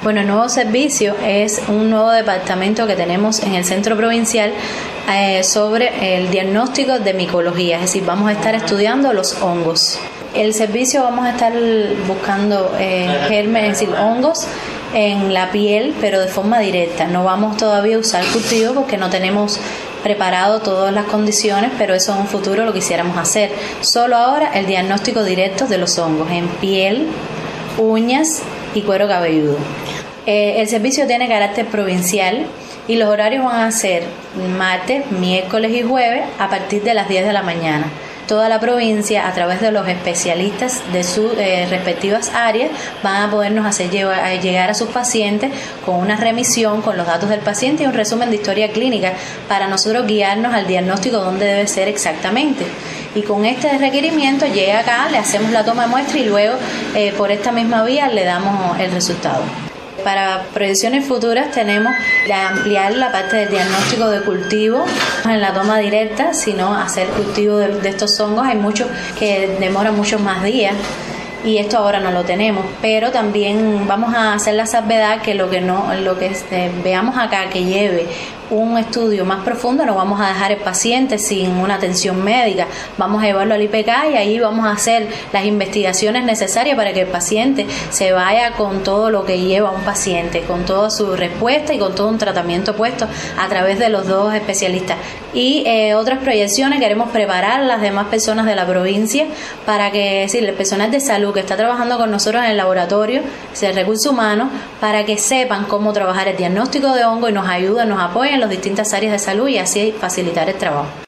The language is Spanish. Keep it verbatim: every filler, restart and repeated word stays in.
Bueno, el nuevo servicio es un nuevo departamento que tenemos en el centro provincial eh, sobre el diagnóstico de micología, es decir, vamos a estar estudiando los hongos. El servicio vamos a estar buscando eh, gérmenes, es decir, hongos en la piel, pero de forma directa. No vamos todavía a usar cultivo porque no tenemos preparado todas las condiciones, pero eso en un futuro lo quisiéramos hacer. Solo ahora el diagnóstico directo de los hongos en piel, uñas y cuero cabelludo. Eh, el servicio tiene carácter provincial y los horarios van a ser martes, miércoles y jueves a partir de las diez de la mañana. Toda la provincia, a través de los especialistas de sus eh, respectivas áreas, van a podernos hacer llevar, a llegar a sus pacientes con una remisión con los datos del paciente y un resumen de historia clínica para nosotros guiarnos al diagnóstico donde debe ser exactamente. Y con este requerimiento llega acá, le hacemos la toma de muestra y luego eh, por esta misma vía le damos el resultado. Para proyecciones futuras tenemos que ampliar la parte del diagnóstico de cultivo en la toma directa, sino hacer cultivo de, de estos hongos. Hay muchos que demoran muchos más días y esto ahora no lo tenemos, pero también vamos a hacer la salvedad que lo que no, lo que este, veamos acá que lleve un estudio más profundo, no vamos a dejar el paciente sin una atención médica, vamos a llevarlo al I P K y ahí vamos a hacer las investigaciones necesarias para que el paciente se vaya con todo lo que lleva un paciente, con toda su respuesta y con todo un tratamiento puesto a través de los dos especialistas. Y eh, otras proyecciones, queremos preparar a las demás personas de la provincia para que, es decir, el personal de salud que está trabajando con nosotros en el laboratorio de recursos humanos, para que sepan cómo trabajar el diagnóstico de hongo y nos ayuden, nos apoyen en las distintas áreas de salud y así facilitar el trabajo.